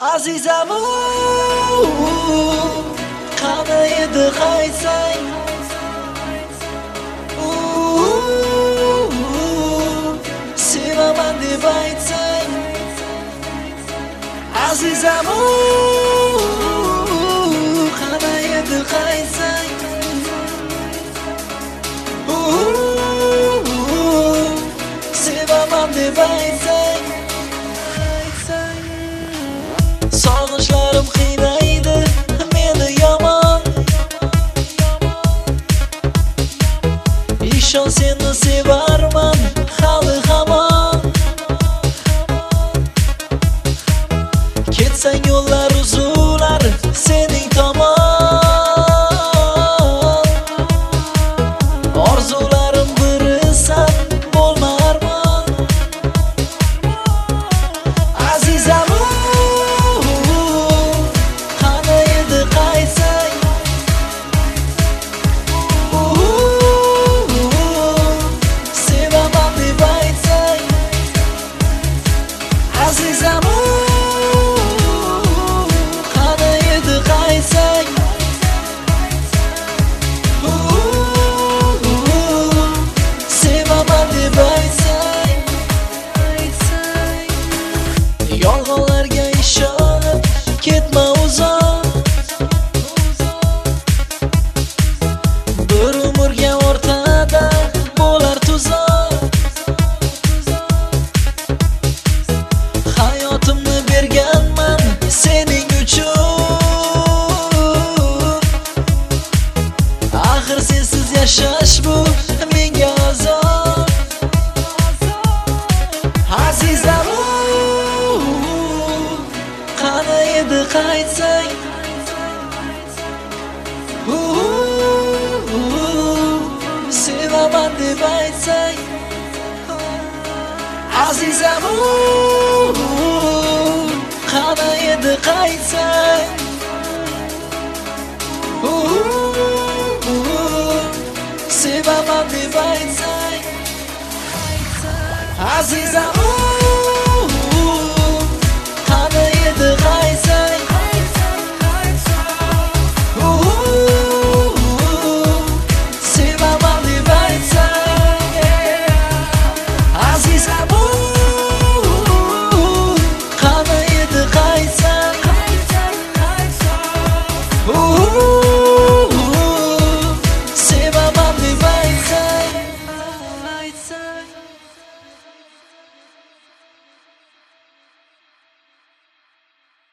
Azizam qani edi qaysang sevaman deb aytsang Azizam qani edi qaysang sevaman deb aytsang Sog'ishlarim qiynaydi meni yomon Ishon seni sevarman hali hamon Ketsang yo'llar uzular sening tomon Orzularim birisan bo'lma armon Azizam Azizam qani edi qaysang sevaman deb aytsang Yolg'onlarga ishonib ketma uzoq Bir umrga o'rtada bo'lar tuzoq Hayotimni berganman sening uchun Axir sensiz yashash bu menga azob Azizam qani edi qaytsang sevaman deb aytsang Azizam qani edi qaysang sevaman deb aytsang Azizam